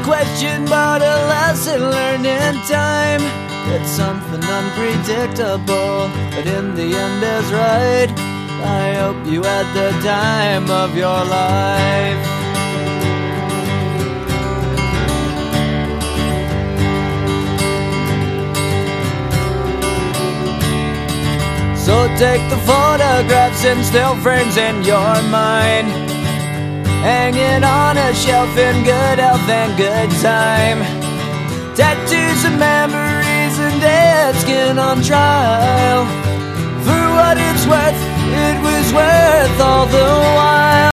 question, but a lesson learned in time. It's something unpredictable, but in the end is right. I hope you had the time of your life. So take the photographs and still frames in your mind, hanging on a shelf in good health and good time. Tattoos of memories and dead skin on trial. For what it's worth, it was worth all the while.